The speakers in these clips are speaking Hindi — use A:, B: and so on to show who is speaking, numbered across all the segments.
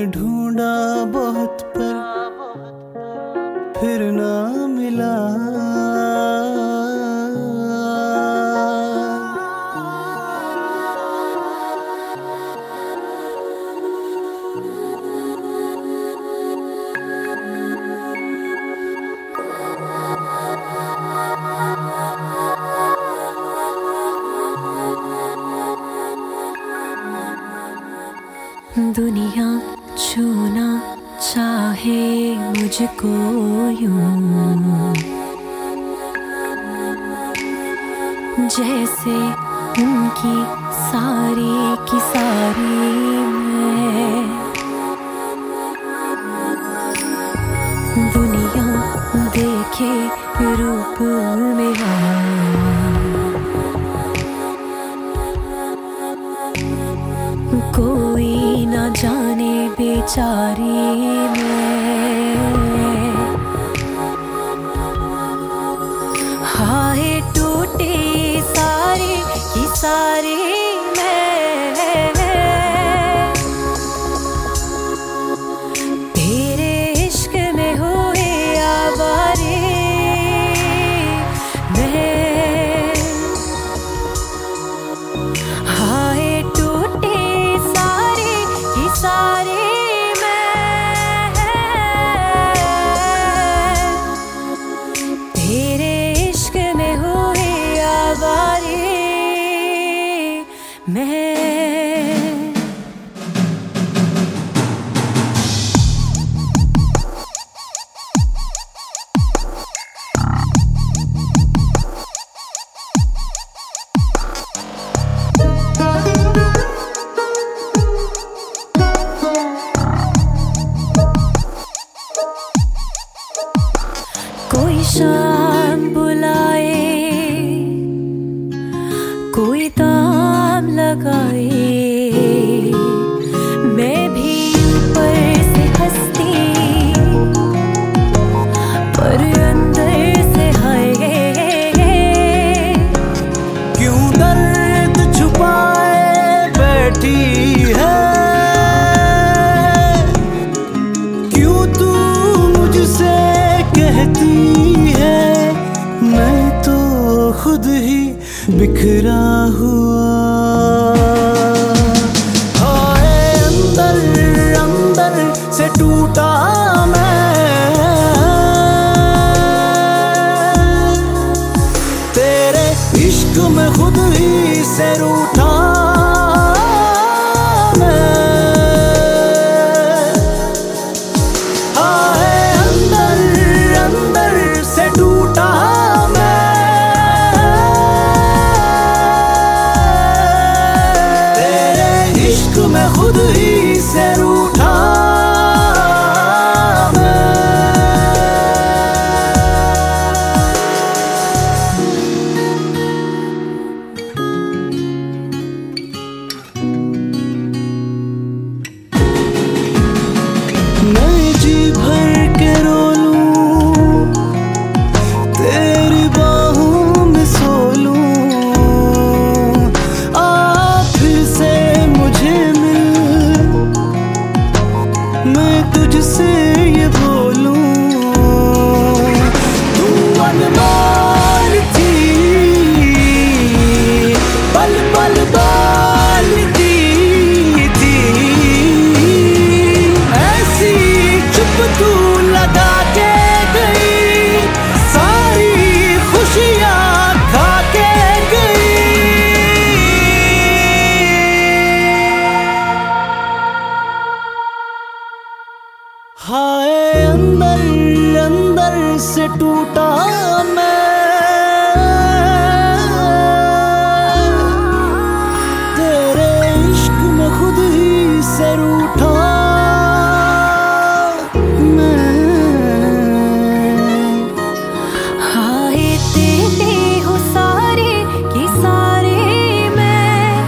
A: ढूंढा बहुत पर फिर ना मिला।
B: दुनिया छूना चाहे मुझको यूं, जैसे उनकी सारी की सारी मैं। दुनिया देखे रूप मेरा, कोई ना जाने बेचारी मैं। हाय टूटे सारे की सारी मैं, तेरे इश्क में हुए आवारे मैं। हाय टूटे सारे मैं, तेरे इश्क में हुए आवारे मैं। कोई शाम बुलाए, कोई ताम लगाए, मैं भी ऊपर से हंसती पर अंदर से हाय।
A: क्यों दर्द छुपाए बैठी है, क्यों तू मुझसे कहती है मैं तो खुद ही बिखरा हुआ। हाय अंदर अंदर से टूटा मैं, तेरे इश्क में खुद ही से रूठा मैं। हाय अंदर अंदर से टूटा मैं, तेरे इश्क में खुद ही से रूठा मैं। मैं जी भर के रो लूं, तेरी बाहों में सो लूं, आप से मुझे मिल, मैं तुझसे ये बोलूं। तू अनमोल थी, पल पल बोलती थी, ऐसी चुप तू लगा के गई, सारी खुशियाँ खा के गई। हाय अंदर अंदर से टूटा मैं, तेरे इश्क में खुद ही से रूठा मैं।
B: हाय तेरे हो सारे की सारे मैं,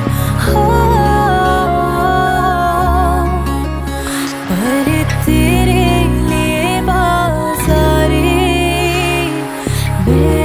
B: पर तेरे लिए बाज़ारे मैं।